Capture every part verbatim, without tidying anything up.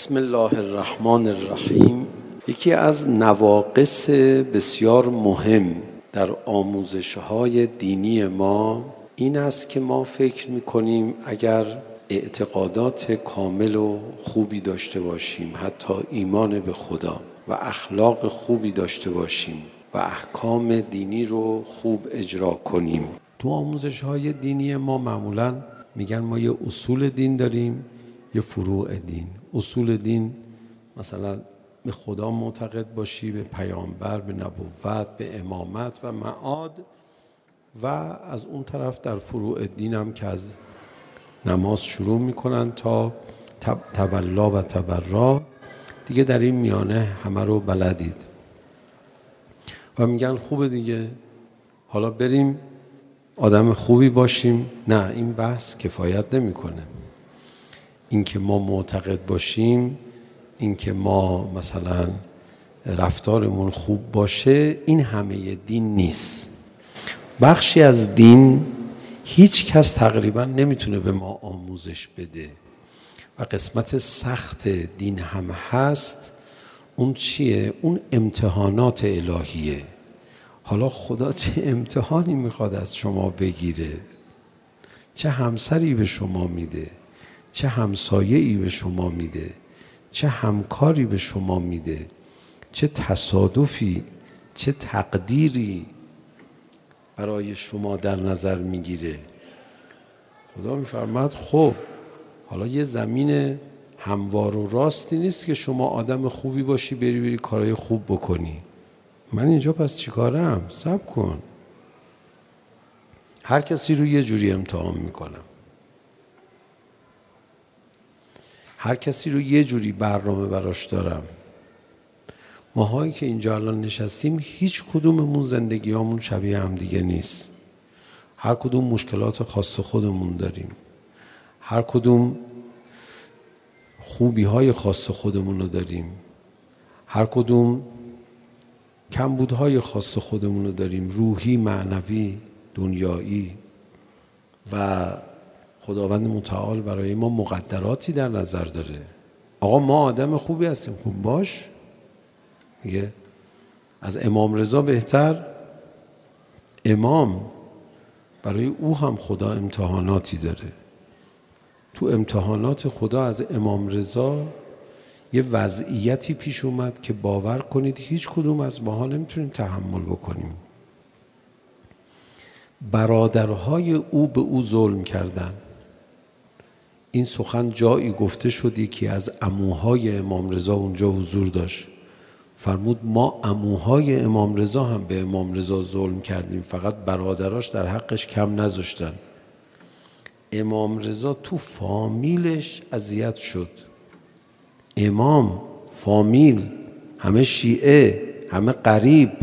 بسم الله الرحمن الرحیم. یکی از نواقص بسیار مهم در آموزش‌های دینی ما این است که ما فکر می‌کنیم اگر اعتقادات کامل و خوبی داشته باشیم، حتی ایمان به خدا و اخلاق خوبی داشته باشیم و احکام دینی رو خوب اجرا کنیم. تو آموزش‌های دینی ما معمولاً میگن ما یه اصول دین داریم، یه فروع دین. اصول دین مثلا به خدا معتقد باشی، به پیامبر، به نبوت، به امامت و معاد، و از اون طرف در فروع دین هم که از نماز شروع میکنن تا تولا و تبرا، دیگه در این میانه همه رو بلدید و میگن خوبه دیگه، حالا بریم آدم خوبی باشیم. نه، این بحث کفایت نمیکنه. این که ما معتقد باشیم، این که ما مثلا رفتارمون خوب باشه، این همه دین نیست. بخشی از دین هیچ کس تقریبا نمیتونه به ما آموزش بده و قسمت سخت دین هم هست. اون چیه؟ اون امتحانات الهیه. حالا خدا چه امتحانی میخواد از شما بگیره؟ چه همسری به شما میده؟ چه همسایه‌ای به شما میده؟ چه همکاری به شما میده؟ چه تصادفی، چه تقدیری برای شما در نظر میگیره؟ خدا میفرماد خب حالا یه زمین هموار و راستی نیست که شما آدم خوبی باشی بری بری کارهای خوب بکنی. من اینجا پس چی کارم؟ صبر کن. هر کسی رو یه جوری امتحان میکنم، هر کسی رو یه جوری برنامه براش دارم. ماهایی که اینجا الان نشستیم هیچ کدوممون زندگیامون شبیه هم دیگه نیست. هر کدوم مشکلات خاص خودمون داریم، هر کدوم خوبی های خاص خودمون رو داریم، هر کدوم کمبودهای خاص خودمون رو داریم، روحی، معنوی، دنیایی. و خداوند متعال برای ما مقدراتی در نظر داره. آقا ما آدم خوبی هستیم، خوب باش دیگه. از امام رضا بهتر امام، برای او هم خدا امتحاناتی داره. تو امتحانات خدا از امام رضا یه وضعیتی پیش اومد که باور کنید هیچ کدوم از ماها نمیتونیم تحمل بکنیم. برادرهای او به او ظلم کردن. این سخن جایی گفته شد، یکی از عموهای امام رضا اونجا حضور داشت، فرمود ما عموهای امام رضا هم به امام رضا ظلم کردیم، فقط برادراش در حقش کم نذاشتن. امام رضا تو فامیلش اذیت شد. امام، فامیل، همه شیعه، همه قریب.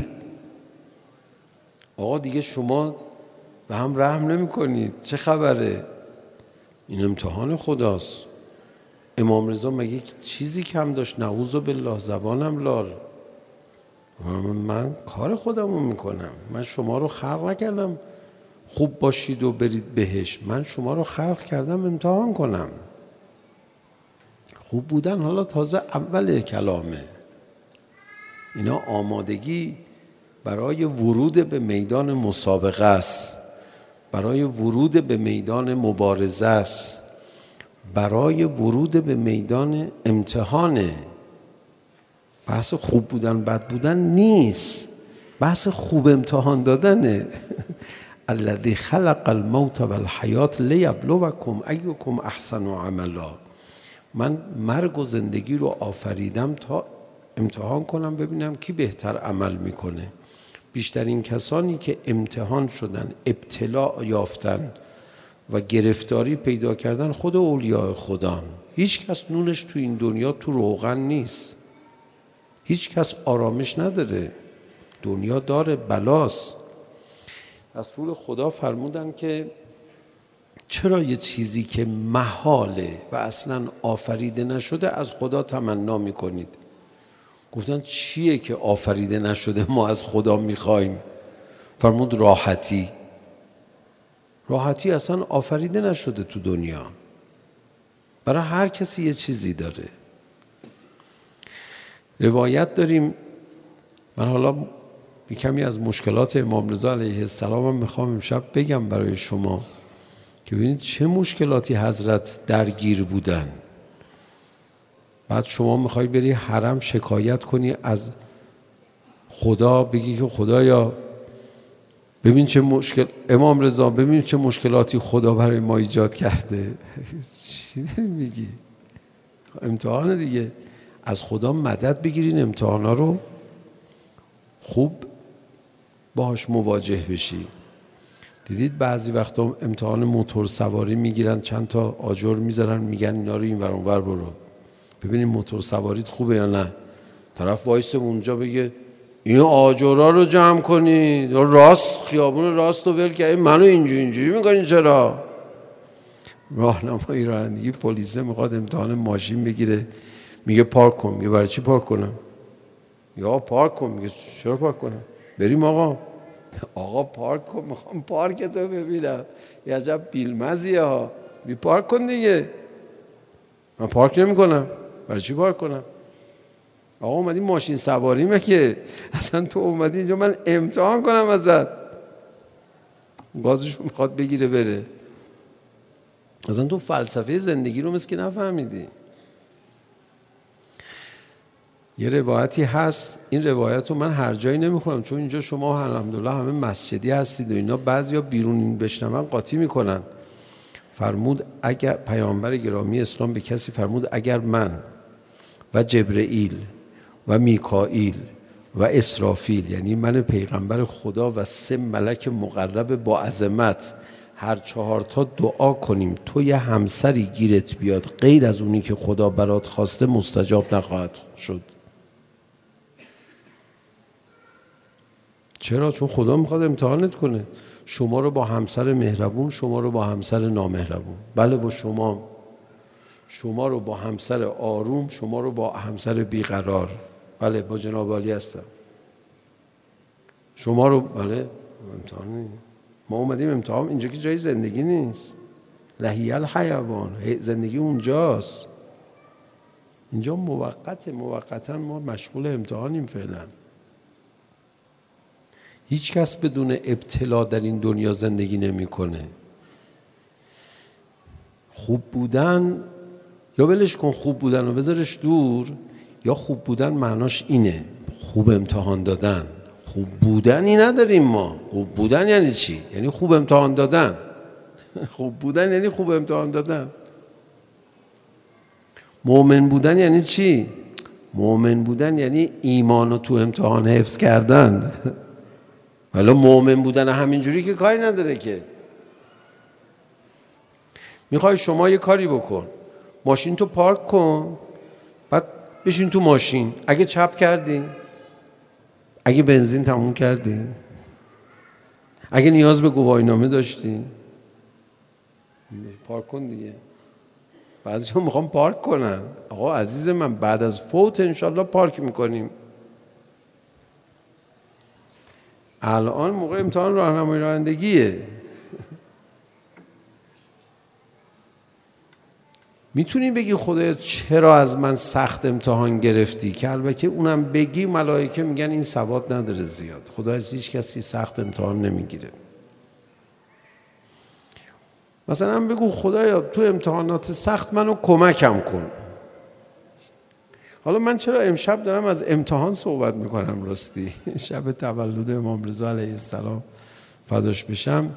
آقا دیگه شما به هم رحم نمی کنید، چه خبره؟ این امتحان خداست. امام رضا مگه چیزی کم داشت؟ نعوذ بالله، زبانم لال. من کار خودمو میکنم. من شما رو خلق نکردم خوب باشید و برید بهش. من شما رو خلق کردم امتحان کنم. خوب بودن حالا تازه اول کلامه. اینا آمادگی برای ورود به میدان مسابقه است، برای ورود به میدان مبارزه است، برای ورود به میدان امتحانه. بحث خوب بودن بد بودن نیست، بحث خوب امتحان دادنه. الذی خلق الموت والحیات لیبلوکم ایکم احسن عملا. من مرگ و زندگی رو آفریدم تا امتحان کنم ببینم کی بهتر عمل میکنه. بیشترین کسانی که امتحان شدن، ابتلاء یافتن و گرفتاری پیدا کردن خود اولیاء خدان. هیچ کس نونش تو این دنیا تو روغن نیست. هیچ کس آرامش نداره. دنیا داره بلاست. رسول خدا فرمودن که چرا یه چیزی که محاله و اصلا آفریده نشده از خدا تمنا میکنید؟ گفتن چیه که آفریده نشده ما از خدا میخوایم؟ فرمود راحتی. راحتی اصلا آفریده نشده تو دنیا. برای هر کسی یه چیزی داره. روایت داریم. من حالا کمی از مشکلات امام رضا علیه السلام هم میخوام امشب بگم برای شما که ببینید چه مشکلاتی حضرت درگیر بودن. بعد شما میخوای بری حرم شکایت کنی از خدا، بگی که خدایا ببین چه مشکل، امام رضا ببین چه مشکلاتی خدا برای ما ایجاد کرده. چی داری میگی؟ امتحانه دیگه. از خدا مدد بگیرین امتحانا رو خوب باهاش مواجه بشی. دیدید بعضی وقتا امتحان موتور سواری میگیرن، چند تا آجر میذارن، میگن اینا رو این ور اون ور برو ببینیم موتور سواریت خوبه یا نه. طرف وایسه اونجا بگه این آجرها رو جمع کنید، راست خیابون راست رو ول کردید، منو اینجوری اینجوری میکنین چرا؟ راهنمای رانندگی پلیس میخواد امتحان ماشین بگیره، میگه پارک کن. میگه برای چی پارک کنم؟ یا پارک کن. میگه چرا پارک کنم؟ بریم آقا. آقا پارک کن، میخوام پارکت رو ببینم. یه عجب بیلمزیه ها. بی پارک کن دیگه. من پارک نمی کنم. برای چی پارک کنم؟ آقا اومدی ماشین سواری مگه؟ اصلا تو اومدی اینجا من امتحان کنم ازت. گازش میخواد بگیره بره. اصلا تو فلسفه زندگی رو مثل که نفهمیدی. یه روایتی هست، این روایت رو من هر جایی نمیخونم چون اینجا شما الحمدلله همه مسجدی هستید و اینا، بعضیا بیرون بشنون قاطی میکنن. فرمود اگر پیامبر گرامی اسلام به کسی فرمود اگر من و جبرئیل و میکائیل و اسرافیل، یعنی من پیغمبر خدا و سه ملک مقرب با عظمت، هر چهار تا دعا کنیم تو یه همسری گیرت بیاد غیر از اونی که خدا برات خواسته مستجاب نخواهد شد. چرا؟ چون خدا میخواد امتحانت کنه. شما رو با همسر مهربون، شما رو با همسر نامهربون. بله با شما. شما رو با همسر آروم، شما رو با همسر بیقرار. بله با جناب عالی هستم. شما رو بله امتحان نیم. ما اومدیم امتحان. اینجا که جای زندگی نیست. لهی الحیوان، زندگی اونجاست. اینجا موقت موقتا ما مشغول امتحانیم فعلا. هیچ کس بدون ابتلا در این دنیا زندگی نمیکنه. خوب بودن یا ولش کن، خوب بودن رو بذارش دور، یا خوب بودن معناش اینه خوب امتحان دادن. خوب بودنی نداریم ما. خوب بودن یعنی چی؟ یعنی خوب امتحان دادن. خوب بودن یعنی خوب امتحان دادن. مؤمن بودن یعنی چی؟ مؤمن بودن یعنی ایمان رو تو امتحان حفظ کردن. ولی مؤمن بودن همینجوری که کاری نداره که. میخوای شما یه کاری بکن، ماشین تو پارک کن، بعد بشین تو ماشین. اگه چپ کردی، اگه بنزین تموم کردی، اگه نیاز به گواهینامه داشتی، پارک کن دیگه. بعضی ها میخوام پارک کنن. آقا عزیز من بعد از فوت انشالله پارک میکنیم. الان موقع امتحان راهنمایی رانندگیه. میتونی بگی خدایا چرا از من سخت امتحان گرفتی؟ که البته اونم بگی ملائکه میگن این سواد نداره زیاد. خدا از هیچ کسی سخت امتحان نمیگیره. مثلا بگو خدایا تو امتحانات سخت منو کمکم کن. حالا من چرا امشب دارم از امتحان صحبت میکنم؟ راستی شب تولد امام رضا علیه السلام فداش بشم،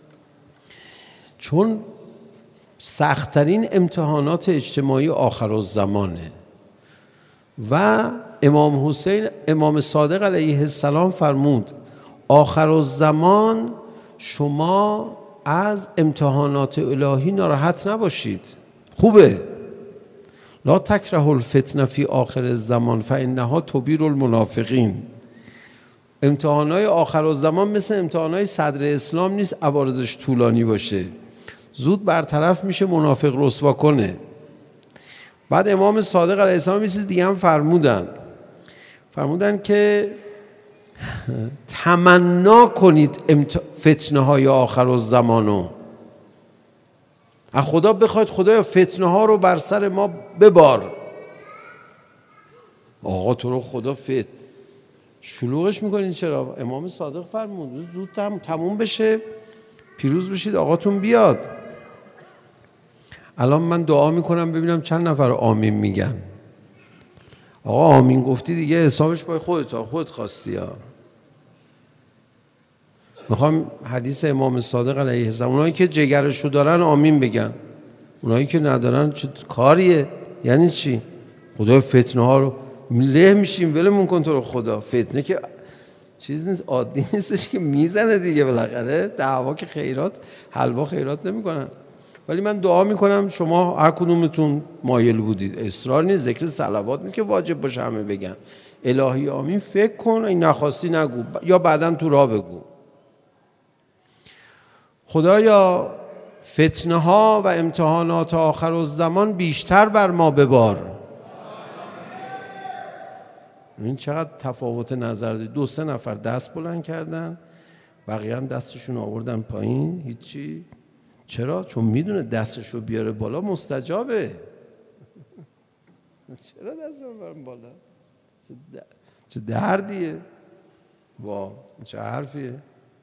چون سخت‌ترین امتحانات اجتماعی آخرالزمانه و امام حسین امام صادق علیه السلام فرمود آخرالزمان شما از امتحانات الهی ناراحت نباشید. خوبه. لا تکره الفتنه فی آخر الزمان فانها تبیر المنافقین. امتحانات آخرالزمان مثل امتحانات صدر اسلام نیست عوارضش طولانی باشه، زود برطرف میشه، منافق رسوا کنه. بعد امام صادق علیه السلام یه چیز دیگه هم فرمودن فرمودن که تمنا کنید امت... فتنه های آخرالزمانو. از خدا بخواید خدایا فتنه ها رو بر سر ما ببار. آقا تو رو خدا فت شلوغش میکنین چرا؟ امام صادق فرمود زود تموم بشه، پیروز بشید، آقاتون بیاد. الان من دعا میکنم ببینم چند نفر آمین میگن. آقا آمین گفتی دیگه حسابش با خودت، خودت خواستی ها. میخوام حدیث امام صادق علیه السلام، اونایی که جگرشو دارن آمین بگن، اونایی که ندارن چه کاریه؟ یعنی چی؟ خدا فتنه ها رو له میشیم ولمون کن تو رو خدا. فتنه که چیز نیست، عادی نیستش که میزنه دیگه، بالاخره دعوا که خیرات حلوا خیرات نمیکنن. ولی من دعا میکنم شما هر کدومتون مایل بودید، اصرار نیست، ذکر صلوات نیست که واجب باشه همه بگن، الهی آمین فکر کن، این نخواستی نگو یا بعداً تو راه بگو. خدایا فتنه ها و امتحانات آخر الزمان بیشتر بر ما ببار. این چقدر تفاوت نظر دید. دو سه نفر دست بلند کردن، بقیه هم دستشون آوردن پایین، هیچی. چرا؟ چون میدونه دستشو بیاره بالا مستجابه. چرا دستشو بیارم بالا؟ چه دردیه؟ وا چه حرفیه؟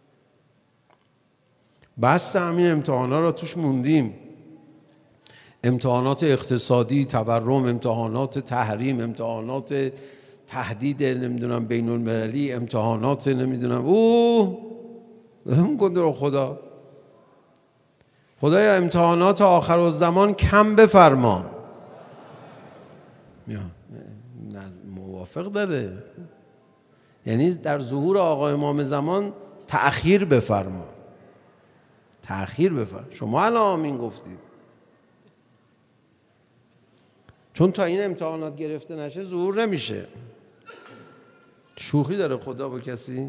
بس همین امتحانا را توش موندیم، امتحانات اقتصادی، تورم، امتحانات تحریم، امتحانات تهدید نمیدونم بین المللی، امتحانات نمیدونم اوه بهم گفت خدا خدایا امتحانات آخر الزمان کم بفرما. موافق داره، یعنی در ظهور آقا امام زمان تأخیر بفرما، تأخیر بفرما. شما الان آمین گفتید، چون تا این امتحانات گرفته نشه ظهور نمیشه. شوخی داره خدا با کسی؟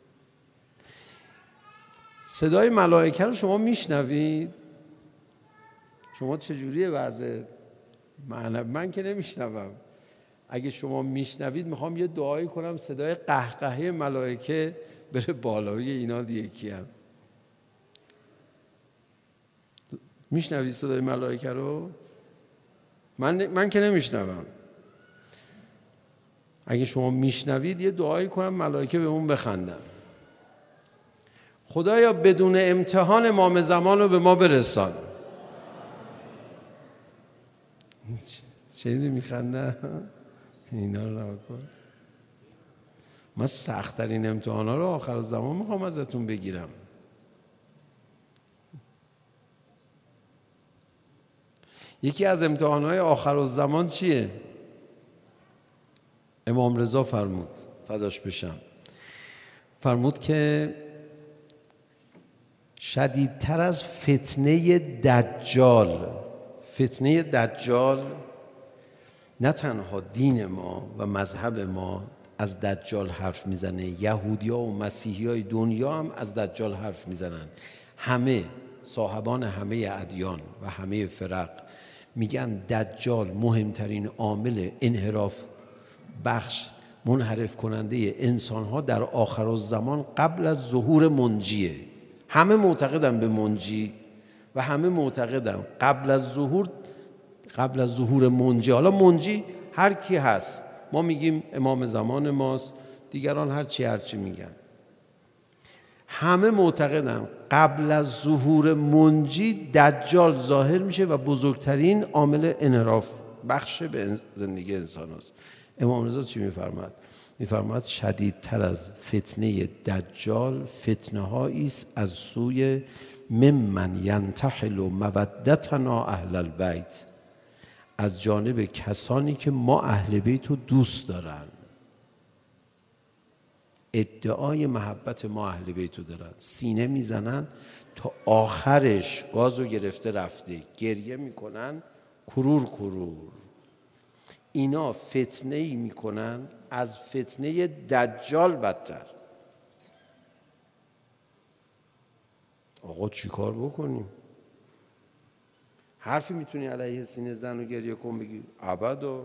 صدای ملائکه رو شما میشنوید؟ شما چجوریه وضع؟ من, من که نمیشنوم. اگه شما میشنوید میخوام یه دعایی کنم صدای قهقهه ملائکه بره بالا، بگه اینا یکی هم. میشنوید صدای ملائکه رو؟ من, من که نمیشنوم. اگه شما میشنوید یه دعایی کنم ملائکه به اون بخندن. خدایا بدون امتحان امام زمان رو به ما برسان. چیزی میخنده؟ اینا رو نگاه کن. من سخت‌ترین امتحانا رو آخر زمان میخوام ازتون بگیرم. یکی از امتحانهای آخر الزمان چیه؟ امام رضا فرمود فداش بشم، فرمود که شدیدتر از فتنه دجال، فتنه دجال نه تنها دین ما و مذهب ما از دجال حرف میزنه، یهودی ها و مسیحی های دنیا هم از دجال حرف میزنن. همه صاحبان همه ادیان و همه فرق میگن دجال مهمترین عامل انحراف بخش منحرف کننده انسان ها در آخر الزمان قبل از ظهور منجیه. همه معتقدن به منجی و همه معتقدن قبل از ظهور قبل از ظهور منجی. حالا منجی هر کی هست، ما میگیم امام زمان ماست، دیگران هر چی هر چی میگن. همه معتقدن قبل از ظهور منجی دجال ظاهر میشه و بزرگترین عامل انحراف بخش به زندگی انسان است. امام رضا چی میفرماد؟ میفرماد شدیدتر از فتنه دجال فتنه هایی است از سوی ممن ینتحل مودتنا اهل البیت، از جانب کسانی که ما اهل بیت رو دوست دارن، ادعای محبت ما اهل بیت رو دارن، سینه میزنن تا آخرش گازو گرفته رفته، گریه میکنن کرور کرور. اینا فتنه ای میکنن از فتنه دجال بدتر. آقا چی کار بکنیم؟ حرفی میتونی علیه سینه زن و گریه کن بگی ابدا؟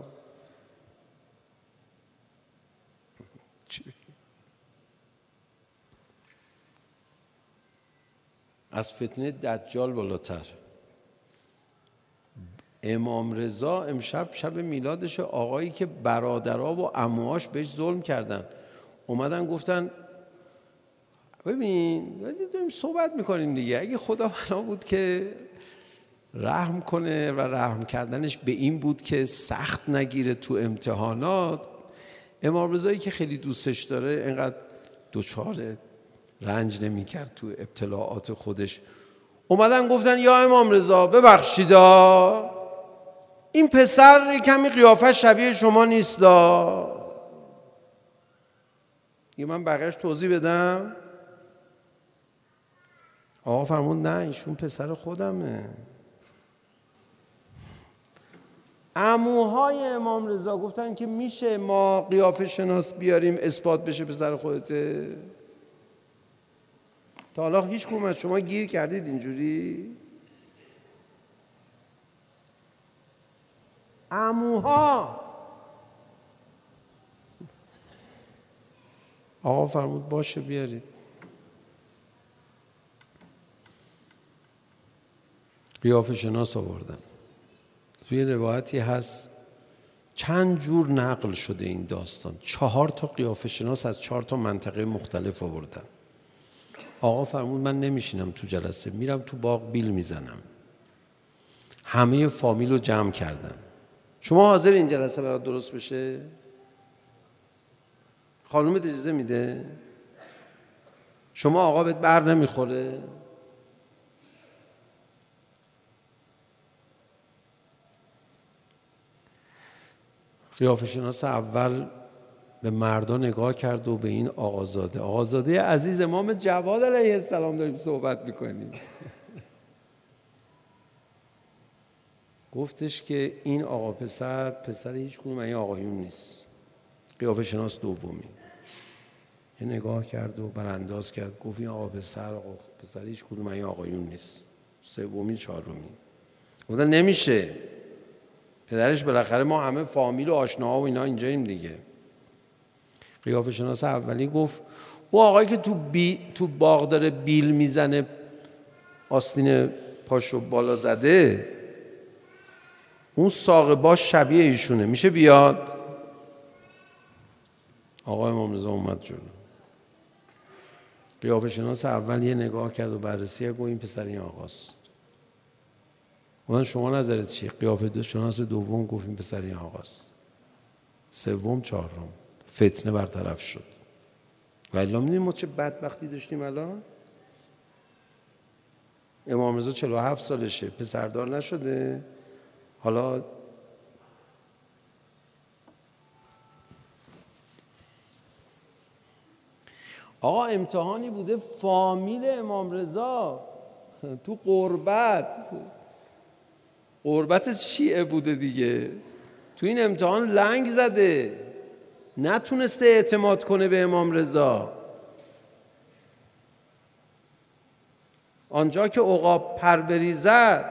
از فتنه دجال بالاتر. امام رضا امشب شب میلادش، آقایی که برادرها و عموهاش بهش ظلم کردن اومدن گفتن ببین داریم صحبت میکنیم دیگه، اگه خدا بنا بود که رحم کنه و رحم کردنش به این بود که سخت نگیره تو امتحانات، امام رضایی که خیلی دوستش داره اینقدر دوچار رنج نمیکرد تو ابتلاعات خودش. اومدن گفتن یا امام رضا ببخشیدا، این پسر کمی قیافه شبیه شما نیستا. یه من بقیهش توضیح بدم؟ آقا فرمود نه ایشون پسر خودمه. عموهای امام رضا گفتن که میشه ما قیافه شناس بیاریم اثبات بشه پسر خودته؟ تا حالا هیچ کدوم از شما گیر کردید اینجوری؟ عموها. آقا فرمود باشه بیارید. قیافه شناس آوردن. توی روایتی هست چند جور نقل شده این داستان، چهار تا قیافه شناس از چهار تا منطقه مختلف آوردن. آقا فرمود من نمیشینم تو جلسه، میرم تو باغ بیل میزنم. همه فامیل رو جمع کردم. شما حاضر این جلسه برات درست بشه؟ خانومت اجازه میده؟ شما آقا بهت بر نمیخوره؟ قیافه شناس اول به مردا نگاه کرد و به این آقازاده، آقازاده عزیز امام جواد علیه السلام داریم صحبت میکنیم. گفتش که این آقا پسر پسر هیچ کدوم این آقایون نیست. قیافه شناس دومی یه نگاه کرد و برانداز کرد، گفت این آقا پسر آقا پسر هیچ کدوم این آقایون نیست. سومی چهارمی گفتن نمیشه، پدرش بالاخره ما همه فامیل و آشناها و اینا اینجاییم دیگه. قیافه شناس اولی گفت او آقایی که تو, بی تو باغ داره بیل میزنه آستین پاشو بالا زده، اون ساق باش شبیه ایشونه، میشه بیاد؟ آقا امام رضا اومد جلو. قیافه شناس اول یه نگاه کرد و بررسی کرد، این پسر این آقاست. گفتن شما نظرت چیه؟ قیافه شناس دوم گفت این پسر این آقاست. سوم چهارم فتنه برطرف شد. و الا می‌دونید ما چه بدبختی داشتیم الان؟ امام رضا چهل و هفت سالشه، پسردار نشده، حالا آقا امتحانی بوده فامیل امام رضا تو قربت، قربت شیعه بوده دیگه، تو این امتحان لنگ زده، نتونسته اعتماد کنه به امام رضا. آنجا که عقاب پر بریزد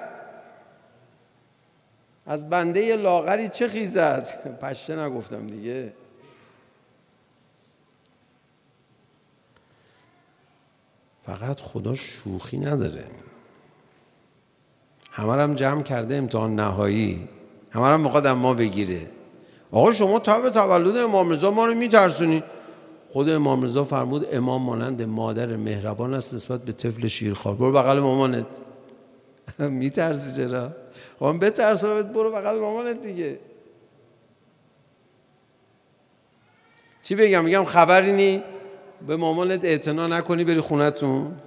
از بنده لاغری چه خیزد؟ پشه نگفتم دیگه. فقط خدا شوخی نداره، همه رو هم جمع کرده امتحان نهایی، همه رو هم میخواد ما بگیره. آقا شما تا به تولد امام رضا ما رو میترسونی. خود امام رضا فرمود امام مانند مادر مهربان است نسبت به طفل شیرخوار. برو بغل مامانت. میترسی چرا؟ خب بترسونم برو بغل مامانت دیگه. چی بگم؟ میگم خبری نی به مامانت اعتنا نکنی بری خونتون؟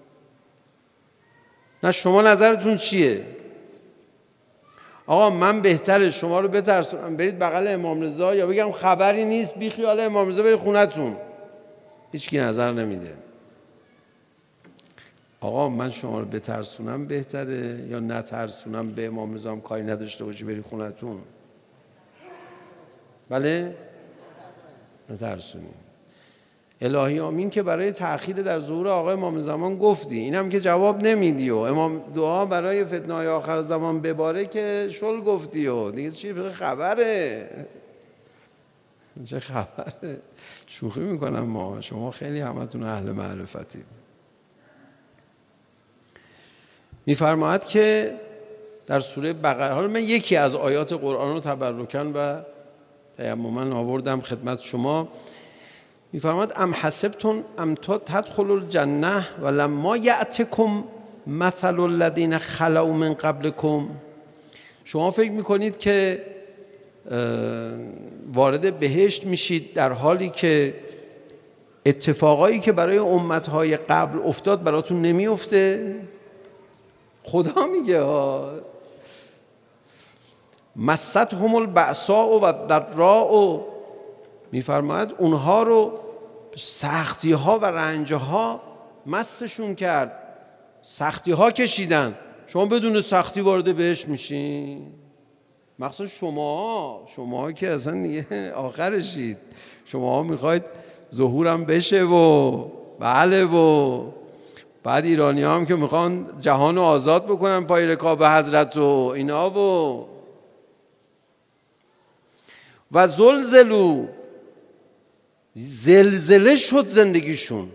نه شما نظرتون چیه؟ آقا من بهتره شما رو بترسونم برید بغل امام رضا یا بگم خبری نیست بی خیال امام رضا برید خونتون؟ هیچ کی نظر نمیده. آقا من شما رو بترسونم بهتره یا نترسونم به امام رضا هم کاری نداشته باشی بری خونتون؟ بله؟ نترسونی. الهی آمین که برای تأخیر در ظهور آقا امام زمان گفتی، اینم که جواب نمیدی و امام دعا برای فتنه‌های آخر زمان بباره که شل گفتی و دیگه چی خبره؟ چه خبره؟ شوخی میکنم ما، شما خیلی همتون اهل معرفتید. میفرماید که در سوره بقره. حالا من یکی از آیات قرآن رو تبرکاً و تیمماً آوردم خدمت شما. می‌فرماید ام حسبتم ام تدخلوا الجنه ولما یأتکم مثل الذین خلوا من قبلکم. شما فکر میکنید که وارد بهشت میشید در حالی که اتفاقایی که برای امتهای قبل افتاد براتون نمیفته؟ خدا میگه ها مستهم البأساء و الضراء، میفرماید اونها رو سختی ها و رنج ها مستشون کرد، سختی ها کشیدن. شما بدون سختی وارد بهشت میشین؟ مخصوصا شما شما که اصلا دیگه آخرشید، شما میخواید ظهورم بشه و بله و بعد ایرانی هم که میخوان جهان رو آزاد بکنن پای رکاب حضرت و اینا و و زلزلو، زلزله شد زندگیشون.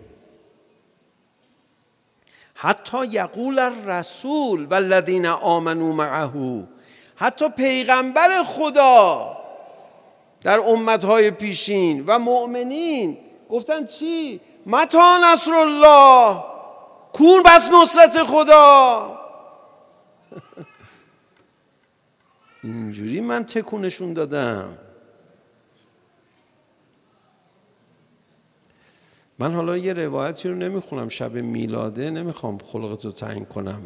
حتی یقول الرسول والذین آمنوا معه، حتی پیغمبر خدا در امتهای پیشین و مؤمنین گفتن چی؟ متی نصر الله، کون بس نصرت خدا. اینجوری من تکونشون دادم. من حالا یه روایتی رو نمیخونم، شب میلاده نمیخوام خلقتو تعیین کنم،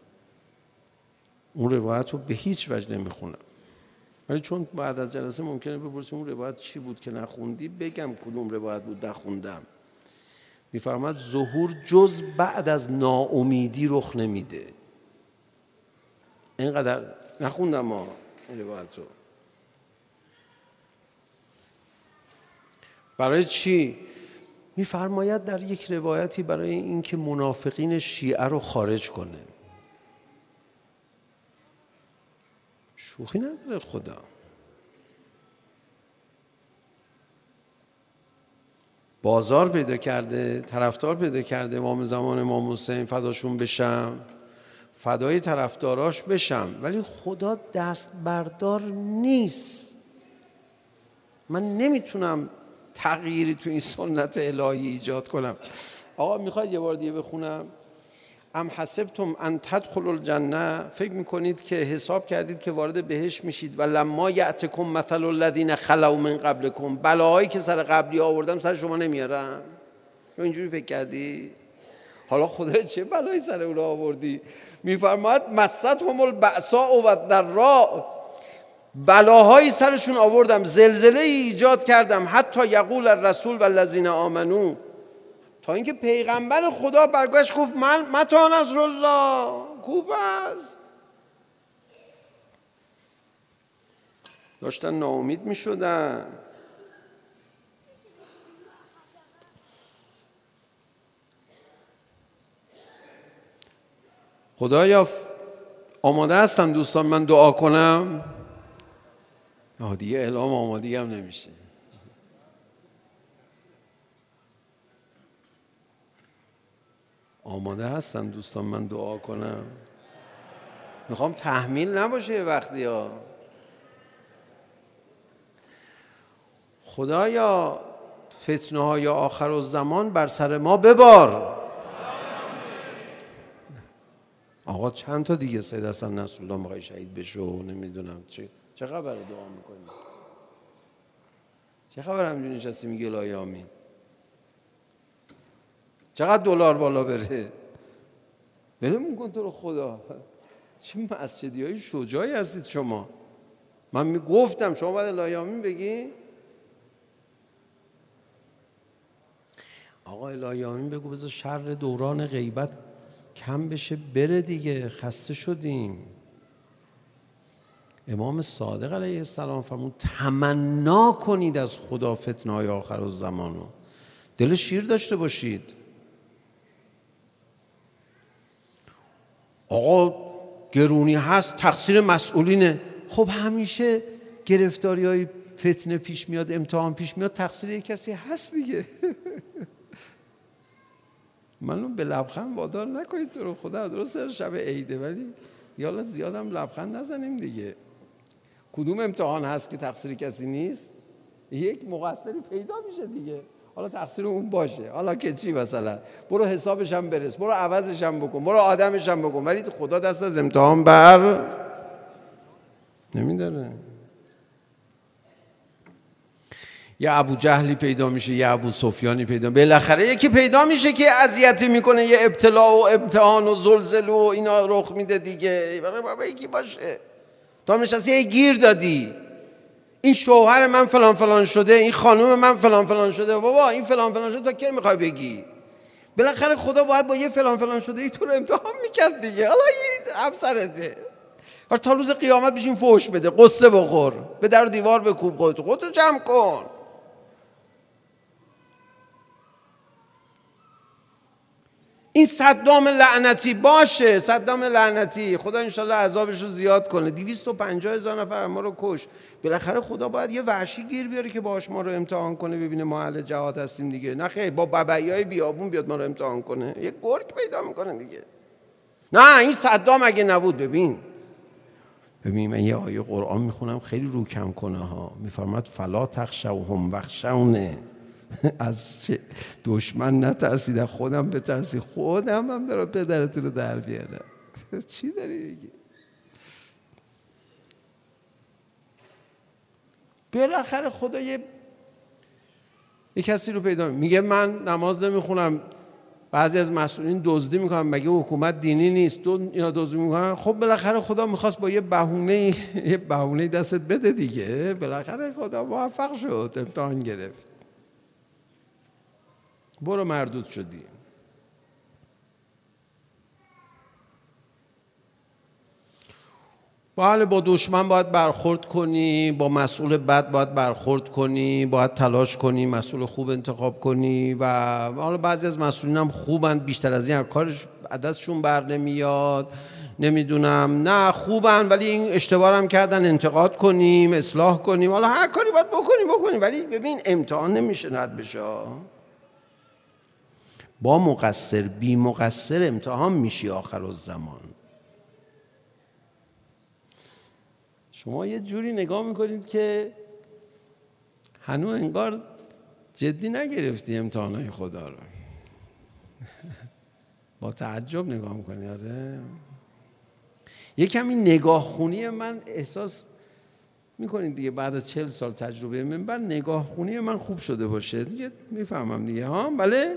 اون روایت رو به هیچ وجه نمیخونم، ولی چون بعد از جلسه ممکنه بپرسی اون روایت چی بود که نخوندی، بگم کدوم روایت بود نخوندم. میفرماد ظهور جز بعد از ناامیدی رخ نمیده. اینقدر نخوندم ما این روایت رو. برای چی؟ میفرماید در یک روایتی برای اینکه منافقین شیعه رو خارج کنه. شوخی نداره خدا. بازار پیدا کرده، طرفدار پیدا کرده. امام زمان امام حسین فداشون بشم، فدای طرفداراش بشم، ولی خدا دست بردار نیست. من نمیتونم تغییری تو این سنت الهی ایجاد کنم. آقا میخواید یه بار دیگه بخونم؟ ام حسبتم ان تدخلوا الجنه، فکر میکنید که حساب کردید که وارد بهشت میشید و لما یأتکم مثل الذین خلوا من قبلکم، بلاهایی که سر قبلی آوردم سر شما نمیارم؟ یا اینجوری فکر کردی؟ حالا خدا چه بلایی سر اون آوردی؟ میفرماید مستهم البأساء و الضراء، بلاهایی سرشون آوردم، زلزله ای ایجاد کردم، حتی یقول الرسول والذین آمنوا، تا اینکه پیغمبر خدا برگشت گفت من متی نصر الله، کوب است. داشتن ناامید می شدن. خدایا آماده هستن دوستان من دعا کنم؟ آه دیگه اعلام آمادگی هم نمیشه. آماده هستن دوستان من دعا کنم؟ میخوام تحمیل نباشه یه وقتی ها. خدایا فتنه های آخر الزمان بر سر ما ببار. آقا چند تا دیگه سید حسن نصرالله میخوای شهید بشو، نمیدونم چه چه خبره دعا میکنی؟ چه خبر همینجوری نشستی میگی الهی آمین؟ چقدر دلار بالا بره؟ بلمون کن تو رو خدا. چه مسجدی های شجاعی هستید شما. من میگفتم شما باید الهی آمین بگی. آقا الهی آمین بگو بذار شر دوران غیبت کم بشه بره دیگه، خسته شدیم. امام صادق علیه السلام فرمود تمنا کنید از خدا فتنه های آخر الزمان رو. دل شیر داشته باشید. آقا گرونی هست تقصیر مسئولینه. خب همیشه گرفتاری های فتنه پیش میاد، امتحان پیش میاد، تقصیر یک کسی هست دیگه. منو به لبخند وادار نکنید تو رو خدا. درست شب عیده ولی یالا زیادم لبخند نزنیم دیگه. کدوم امتحان هست که تقصیر کسی نیست؟ یک مقصری پیدا میشه دیگه. حالا تقصیر اون باشه، حالا که چی، مثلا برو حسابش هم برس، برو عوضش هم بکن، برو آدمش هم بکن، ولی خدا دست از امتحان بر نمیداره. یه ابو جهلی پیدا میشه، یه ابو سفیانی پیدا میشه، بالاخره یکی پیدا میشه که اذیت میکنه، یه ابتلا و امتحان و زلزله و اینا رخ میده دیگه. بابا یکی باشه. تو هم نشستی یه گیر دادی، این شوهر من فلان فلان شده، این خانم من فلان فلان شده. بابا این فلان فلان شده تا کی میخوای بگی؟ بالاخره خدا باید با یه فلان فلان شده ای تو رو امتحان میکرد دیگه. حالا این همسرته، هر تا روز قیامت بشین فوش بده، قصه بخور، به در و دیوار بکوب، خودت خودت جمع کن. این صدام لعنتی باشه، صدام لعنتی، خدا انشالله عذابش رو زیاد کنه، دویست و پنجاه هزار نفر ما رو کش. بالاخره خدا باید یه وحشی گیر بیاره که باهاش ما رو امتحان کنه، ببینه ما اهل جهاد هستیم دیگه. نه خیر، با ببعیای بیابون بیاد ما رو امتحان کنه، یه گرگ پیدا میکنه دیگه. نه این صدام اگه نبود، ببین ببین من یه آیه قرآن میخونم خیلی رو کم کنه ها، میفرماد فلا تخشوهم واخشونی، از دشمن نترسید، از خودم بترسید. خودم هم دارم پدرتون رو در بیارم. چی داری بگی؟ بالاخره خدا یه یه کسی رو پیدا میگه من نماز نمیخونم، بعضی از مسئولین دزدی میکنن، مگه حکومت دینی نیست؟ دو اینا دزدی میکنن. خب بالاخره خدا میخواست با یه بهونه یه بهونه دستت بده دیگه. بالاخره خدا موفق شد، امتحان گرفت، برو مردود شدی. بله با دشمن باید برخورد کنی، با مسئول بد باید برخورد کنی، باید تلاش کنی مسئول خوب انتخاب کنی. و حالا بعضی از مسئولین هم خوبند، بیشتر از این کارش دستشون بر نمیاد، نمیدونم، نه خوبن ولی این اشتباه هم کردن، انتقاد کنیم، اصلاح کنیم، حالا هر کاری باید بکنیم بکنیم، ولی ببین امتحان نمیشه رد بشه. با مقصر بی مقصر امتحان میشی آخر الزمان. شما یه جوری نگاه میکنید که هنوز انگار جدی نگرفتی امتحانای خدا رو. با تعجب نگاه میکنی. آره یه کمی نگاه خونی من احساس میکنید دیگه، بعد از چهل سال تجربه من بعد نگاه خونی من خوب شده باشه دیگه، میفهمم دیگه. ها بله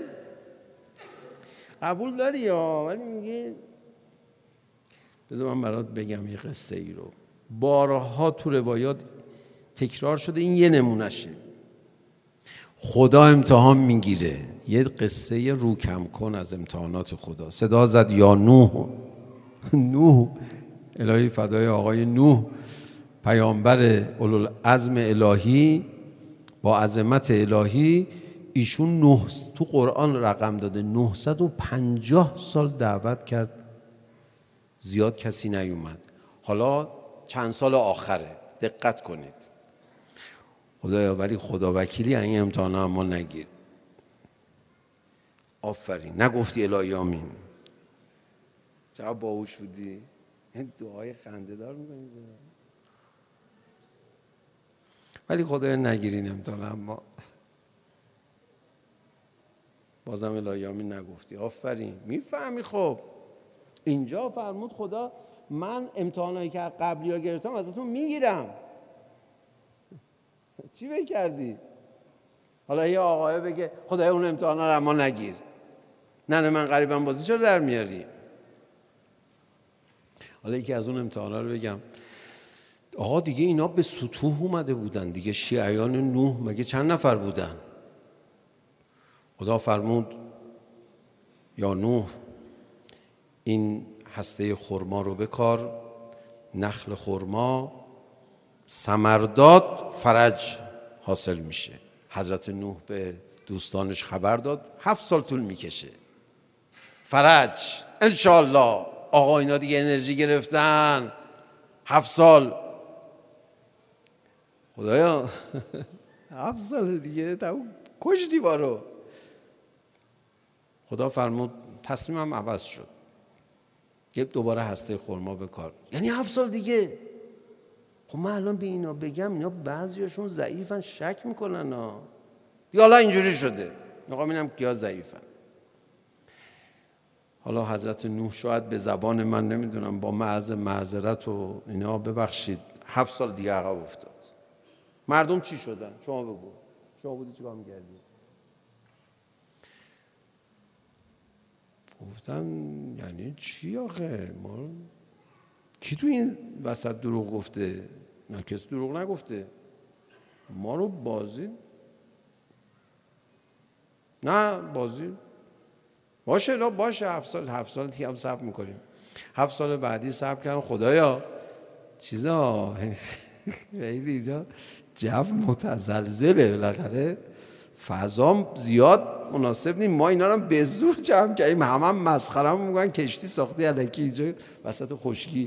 قبول داری یا؟ ولی میگه بذار من برات بگم یه قصه ای رو، بارها تو روایات تکرار شده، این یه نمونشه. خدا امتحان میگیره. یه قصه رو کم کن از امتحانات خدا. صدا زد یا نوح. نوح الهی فدای آقای نوح، پیامبر اولوالعزم الهی با عظمت الهی. ایشون نه تو قرآن رقم داده نهصد و پنجاه سال دعوت کرد، زیاد کسی نیومد. حالا چند سال آخره، دقت کنید. خدایا ولی خدا وکیلی این امتحان ها ما نگیر. آفرین، نگفتی الهی آمین. چقدر باهوش بودی. این دعای خنده دار میکنی. ولی خدایا نگیرین امتحان اما بازم الهی آمین نگفتی. آفرین، میفهمی. خب اینجا فرمود خدا من امتحانایی که قبلی ها گرفتم ازتون میگیرم. چی فکر کردی؟ حالا یه آقای بگه خدای اون امتحانا رو اما نگیر. نه نه من غریبم بازی چرا در میاری؟ حالا یکی از اون امتحانا رو بگم، آقا دیگه اینا به سطوح اومده بودن دیگه، شیعیان نوح مگه چند نفر بودن؟ خدا فرمود یا نوح این هسته خرما رو بکار، نخل خرما ثمرداد فرج حاصل میشه. حضرت نوح به دوستانش خبر داد هفت سال طول میکشه فرج انشالله. آقا اینا دیگه انرژی گرفتن، هفت سال. خدایا هفت سال دیگه تموم کشتی بارو. خدا فرمود تصمیمم عوض شد. یه دوباره هسته خرما به کار. یعنی هفت سال دیگه. خب من الان به اینا بگم اینا بعضیاشون ضعیفن، شک میکنن ها. یا حالا اینجوری شده میخوام اینم کیا ضعیفن. حالا حضرت نوح شاید به زبان من نمیدونم با محض معذرت و اینا ببخشید هفت سال دیگه عقب افتاد. مردم چی شدن؟ شما بگو. شما بودی چیکار می‌کردی؟ گفتن یعنی چی آخه؟ ما کی تو این وسط دروغ گفته؟ نه کسی دروغ نگفته. ما رو بازی نه بازی باشه نه باشه هفت سال هفت سال دیگه هم صبر میکنیم. هفت سال بعدی صبر کردم خدایا چیزا خیلی اینجا جو متزلزله بالاخره فضا زیاد مناسب نیست. ما اینا رو به زور جمع کردیم همه هم مسخره‌مون میگن کشتی ساختی الکی اینجا وسط خشکی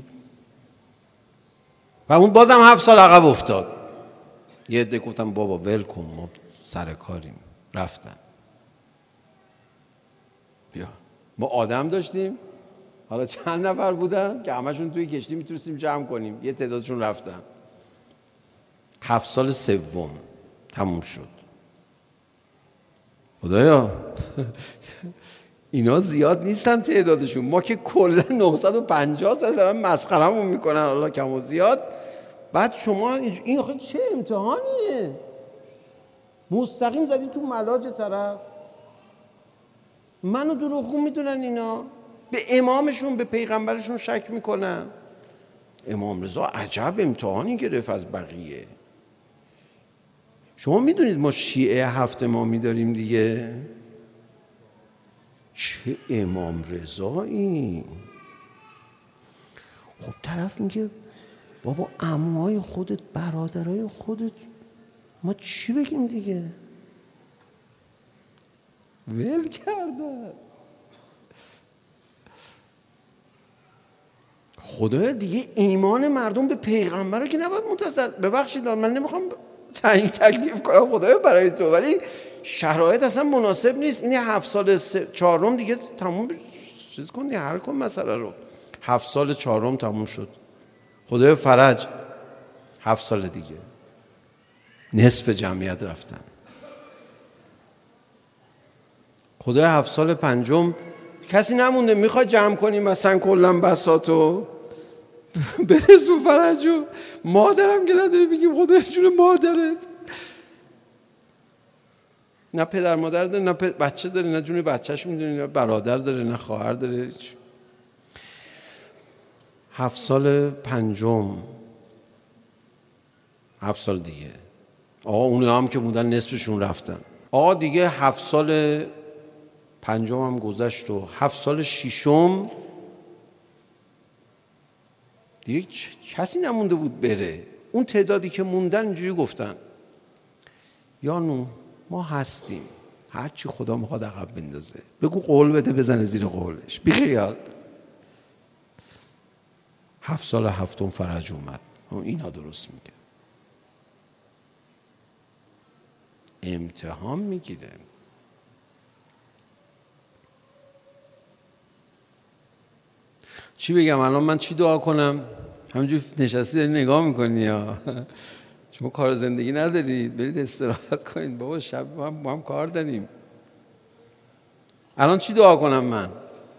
و اون بازم هفت سال عقب افتاد. یه عده گفتم بابا ول کن ما سر کاریم رفتن. بیا ما آدم داشتیم حالا چند نفر بودن که همشون توی کشتی میتونستیم جمع کنیم یه تعدادشون رفتن. هفت سال سوم تموم شد. خدایا اینا زیاد نیستن تعدادشون ما که کلا نهصد و پنجاه سال دارن مسخره‌مون میکنن حالا کم و زیاد. بعد شما این آخه چه امتحانیه؟ مستقیم زدی تو ملاج طرف. منو دروغگو میدونن اینا. به امامشون به پیغمبرشون شک میکنن. امام رضا عجب امتحانی گرفت از بقیه. شما میدونید ما شیعه هفت امامی داریم دیگه. چه امام رضایی؟ خب طرف میگه بابا عموهای خودت برادرای خودت ما چی بگیم دیگه؟ ول کردن. خدایا دیگه ایمان مردم به پیغمبر رو که نباید متصل. ببخشید من نمیخوام تعیین تکلیف کنم خدایا برای تو ولی شرایط اصلا مناسب نیست. این هفت سال چهارم دیگه تموم چیز کن دیگه حل کن مسئله رو. هفت سال چهارم تموم شد. خدایا فرج. هفت سال دیگه نصف جمعیت رفتن. خدایا هفت سال پنجم کسی نمونده. میخوای جمع کنیم مثلا کلا بساطو برسون فرجو. مادرم که نداری بگیم خدایا جون مادرت. نه پدر مادر داره نه بچه داره نه جون بچهش میدونی نه برادر داره نه خواهر داره. هفت سال پنجم هفت سال دیگه آقا اون هم که بودن نصفشون رفتن. آقا دیگه هفت سال پنجم هم گذشت و هفت سال ششم دیگه کسی نمونده بود بره. اون تعدادی که موندن اینجوری گفتن یا نو ما هستیم هرچی خدا میخواد عقب بندازه. بگو قول بده بزنه زیر قولش بی خیال. هفت سال هفتم فرج اومد. اینا درست میگه. امتحان میگیره. چی بگم الان من چی دعا کنم؟ همینجوری نشستی داری نگاه میکنی یا شما کار زندگی ندارید برید استراحت کنید. بابا شب هم با هم کار داریم. الان چی دعا کنم من؟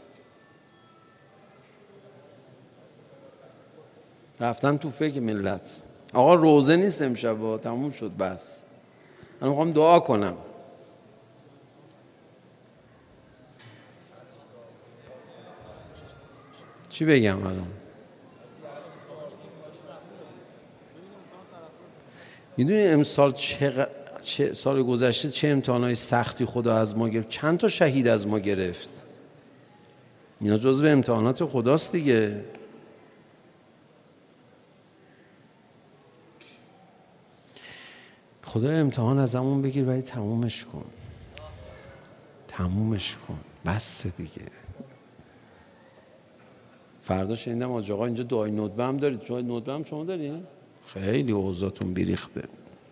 رفتن تو فکر ملت. آقا روزه نیست امشب تموم شد بس. من میخوام دعا کنم. چی بگم الان؟ میدونی امسال چه, چه سال گذشته چه امتحانای سختی خدا از ما گرفت. چند تا شهید از ما گرفت. اینا جزو امتحانات خداست دیگه. خدا امتحان از همون بگیر ولی تمومش کن. تمومش کن. بس دیگه. فردا شنیدم آج آقا اینجا دعای ندبه هم دارید. دعای ندبه هم شما دارید؟ خیلی اوضاعتون بیریخته.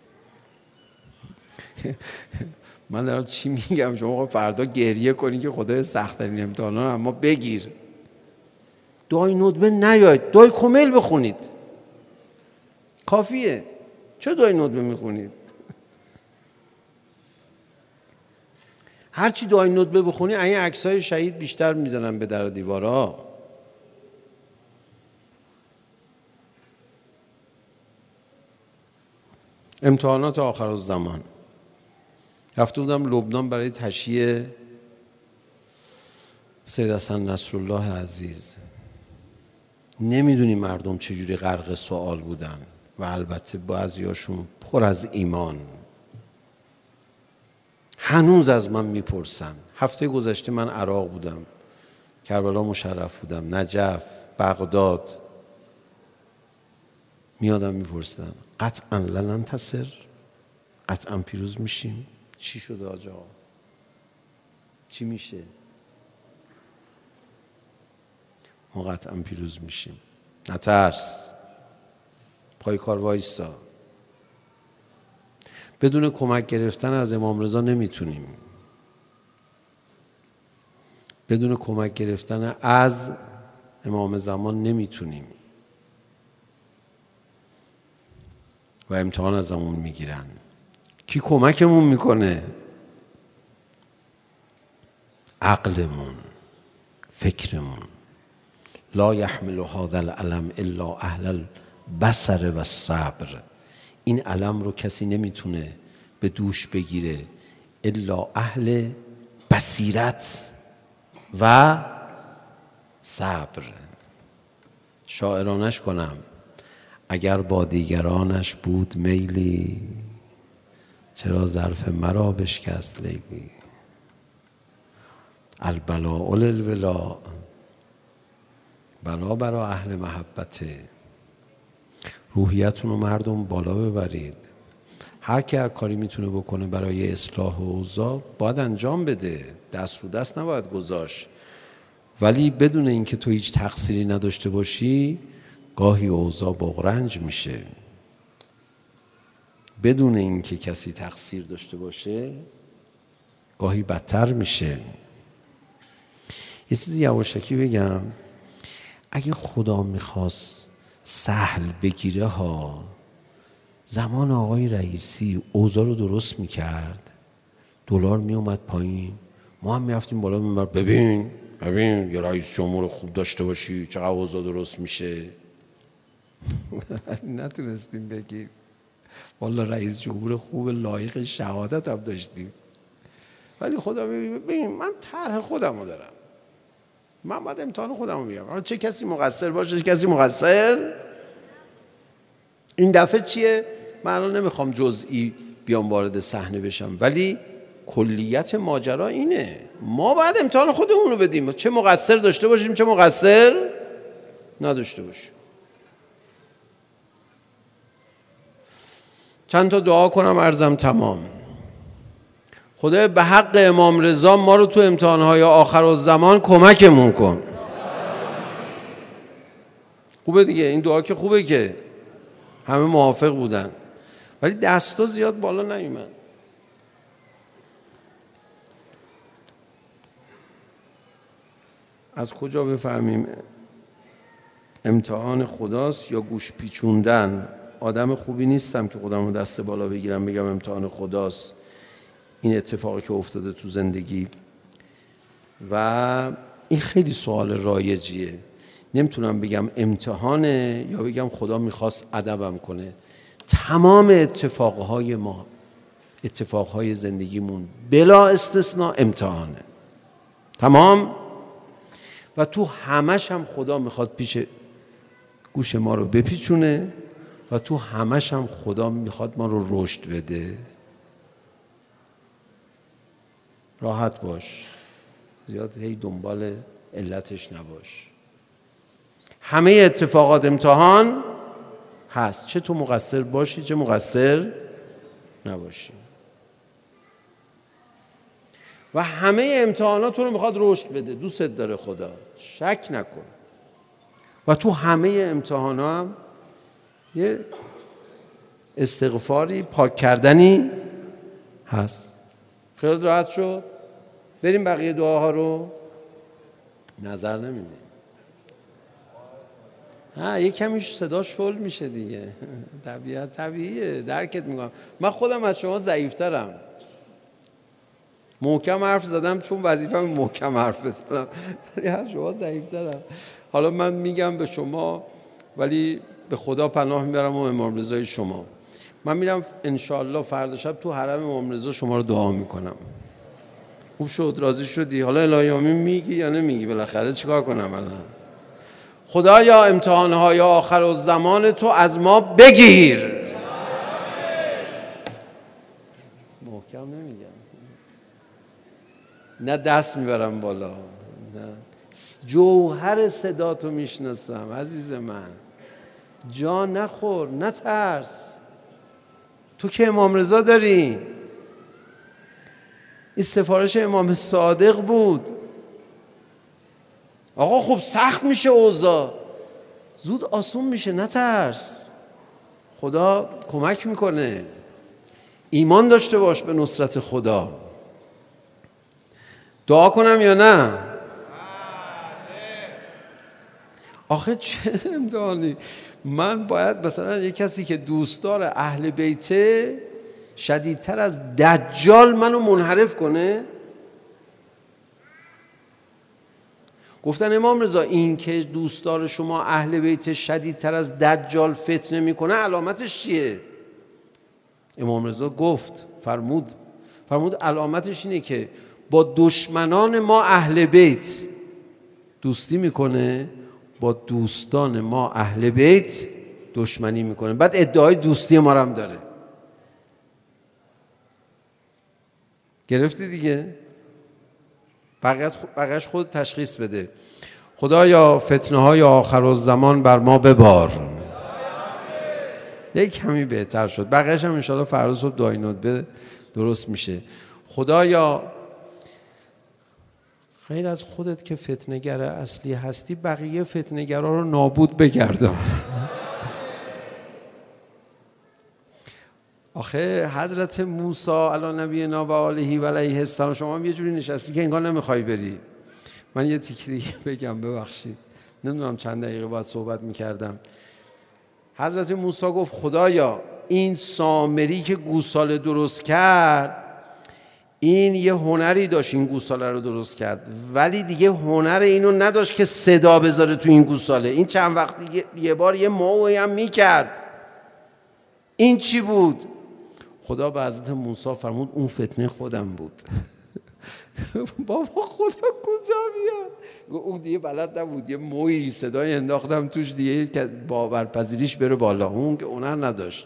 من دارم چی میگم شما فردا گریه کنی که خدای سخت‌ترین امتحانا رو اما بگیر. دعای ندبه نیاید، دعای کمیل بخونید کافیه. چه دعای ندبه میخونید؟ هرچی دعای ندبه بخونی این عکسای شهید بیشتر میزنن به در و دیوارا. امتحانات آخر الزمان. رفته بودم لبنان برای تشییع سید حسن نصرالله عزیز. نمیدونی مردم چجوری غرق سوال بودن و البته بعضیاشون پر از ایمان. هنوز از من میپرسن. هفته گذشته من عراق بودم، کربلا مشرف بودم، نجف، بغداد. میادم میپرسن قطعا لننتصر، قطعا پیروز میشیم. چی شده آجا؟ چی میشه؟ ما قطعا پیروز میشیم. نترس، پای کار وایستا. بدون کمک گرفتن از امام رضا نمیتونیم. بدون کمک گرفتن از امام زمان نمیتونیم. و امتحان از همون میگیرن. کی کمکمون میکنه؟ عقلمون، فکرمون. لا یحمل هذا العلم الا اهل البصر و الصبر. این علم رو کسی نمیتونه به دوش بگیره الا اهل بصیرت و صبر. شاعرانش کنم اگر با دیگرانش بود میلی، چرا ظرف مرا بشکست لیلی. البلاء للولا، بلا برا اهل محبته. روحیتون رو مردم بالا ببرید. هر کی هر کاری میتونه بکنه برای اصلاح اوضاع باید انجام بده، دست رو دست نباید گذاشت. ولی بدون اینکه تو هیچ تقصیری نداشته باشی گاهی اوضاع بغرنج میشه. بدون اینکه کسی تقصیر داشته باشه گاهی بدتر میشه. یه چیزی یواشکی بگم، اگه خدا میخواست سهل بگیره ها، زمان آقای رئیسی اوضاع رو درست میکرد، دلار میومد پایین، ما هم میرفتیم بالا میبر ببین ببین یه رئیس جمهور خوب داشته باشی چقدر اوضاع درست میشه. نتونستیم بگیم. والله رئیس جمهور خوب لایق شهادت هم داشتیم. ولی خدا ببین من طرح خودم رو دارم، من باید امتحان خودم رو بیارم. چه کسی مقصر باشه چه کسی مقصر. این دفعه چیه؟ من الان نمیخوام جزئی بیام وارد صحنه بشم، ولی کلیت ماجرا اینه، ما باید امتحان خودمون رو بدیم، چه مقصر داشته باشیم چه مقصر نداشته باشیم. چند تا دعا کنم عرضم تمام. خدای به حق امام رضا ما رو تو امتحانهای آخر الزمان کمکمون کن. خوبه دیگه این دعا که خوبه که همه موافق بودن، ولی دستا زیاد بالا نیومد. از کجا بفهمیم امتحان خداست یا گوش پیچوندن؟ آدم خوبی نیستم که خودم رو دست بالا بگیرم بگم امتحان خداست. این اتفاقی که افتاده تو زندگی و این خیلی سوال رایجیه. نمیتونم بگم امتحانه یا بگم خدا میخواست ادبم کنه. تمام اتفاقهای ما، اتفاقهای زندگیمون بلا استثناء امتحانه، تمام. و تو همش هم خدا میخواد پیش گوش ما رو بپیچونه و تو همش هم خدا میخواد ما رو رشد بده. راحت باش، زیاد هی دنبال علتش نباش. همه اتفاقات امتحان هست، چه تو مقصر باشی چه مقصر نباشی. و همه امتحانات تو رو میخواد رشد بده، دوست داره خدا، شک نکن. و تو همه امتحانا هم یه استغفاری، پاک کردنی هست. خیلی راحت شد. بریم بقیه دعاها رو نظر نمیدیم. ها یه کمی صداش فل میشه دیگه. طبیعت طبیعیه، درکت میکنم. من خودم از شما ضعیفترم، محکم حرف زدم چون وظیفه‌م محکم حرف بزنم، ولی از شما ضعیفترم. حالا من میگم به شما، ولی به خدا پناه میبرم و امام رضای شما. من میرم انشالله فردا شب تو حرم امام رضا شما رو دعا میکنم. خوب شد، راضی شدی؟ حالا الهی آمین میگی یا نمیگی؟ بالاخره چیکار کنم الان؟ خدایا امتحانهای آخر و زمان تو از ما بگیر. محکم نمیگم، نه دست میبرم بالا، نه جوهر صدا تو میشناسم عزیز من. جا نخور، نه ترس، تو که امام رضا داری. این سفارش امام صادق بود. آقا خب سخت میشه اوضاع، زود آسون میشه، نه ترس، خدا کمک میکنه. ایمان داشته باش به نصرت خدا. دعا کنم یا نه؟ آخه چه امتحانی؟ من باید مثلا یک کسی که دوستدار اهل بیته شدیدتر از دجال منو منحرف کنه؟ گفتن امام رضا این که دوستدار شما اهل بیت شدیدتر از دجال فتنه میکنه علامتش چیه؟ امام رضا گفت، فرمود فرمود علامتش اینه که با دشمنان ما اهل بیت دوستی میکنه، با دوستان ما اهل بیت دشمنی میکنه، بعد ادعای دوستی ما رو هم داره. گرفتی دیگه؟ بقیه‌اش خود تشخیص بده. خدایا فتنه های آخر الزمان بر ما ببار. یک کمی بهتر شد، بقیه‌اش هم انشاءالله فردا صبح دعای ندبه درست میشه. خدایا غیر از خودت که فتنه‌گر اصلی هستی بقیه فتنه‌گرا رو نابود بگردان. آخه حضرت موسی علی نبینا و آله و علیه السلام، شما هم یه جوری نشستی که انگار نمیخوای بری. من یه تیکری بگم، ببخشید نمیدونم چند دقیقه باید صحبت میکردم. حضرت موسی گفت خدایا این سامری که گوساله درست کرد، این یه هنری داشت، این گوساله رو درست کرد، ولی دیگه هنر اینو نداشت که صدا بذاره تو این گوساله. این چند وقتی یه بار یه موعظه‌ای هم میکرد. این چی بود؟ خدا به حضرت موسی فرمود اون فتنه خودم بود. بابا خدا کجا میاد؟ اون دیگه بلد نبود، یه موی صدای انداختم توش دیگه که باورپذیریش بره بالا، اون که هنر نداشت.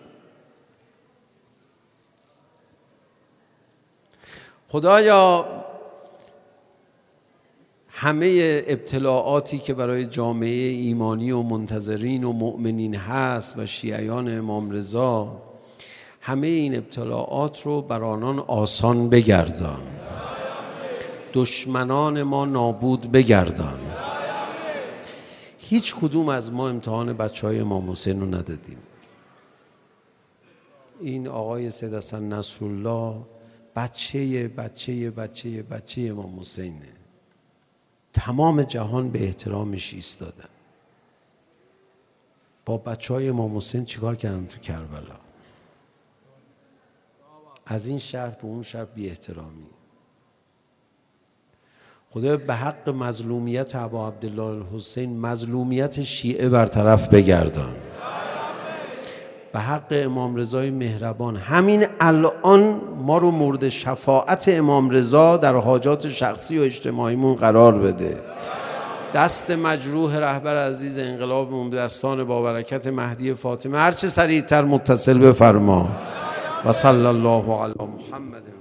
خدایا همه ابتلاعاتی که برای جامعه ایمانی و منتظرین و مؤمنین هست و شیعیان امام رضا، همه این ابتلاعات رو بر آنان آسان بگردان، دشمنان ما نابود بگردان. هیچ کدوم از ما امتحان بچه های امام حسین رو ندادیم. این آقای سید حسن نصرالله بچه بچه بچه بچه امام حسینه. تمام جهان به احترامش ایستادن. با بچه های امام حسین چیکار کردن تو کربلا؟ از این شهر به اون شهر بی احترامی. خدا به حق مظلومیت ابا عبدالله الحسین مظلومیت شیعه برطرف بگردان. به حق امام رضای مهربان همین الان ما رو مورد شفاعت امام رضا در حاجات شخصی و اجتماعیمون قرار بده. دست مجروح رهبر عزیز انقلابمون به دستان با برکت مهدی فاطمه هرچه سریعتر متصل بفرما. و صلی الله علی محمد.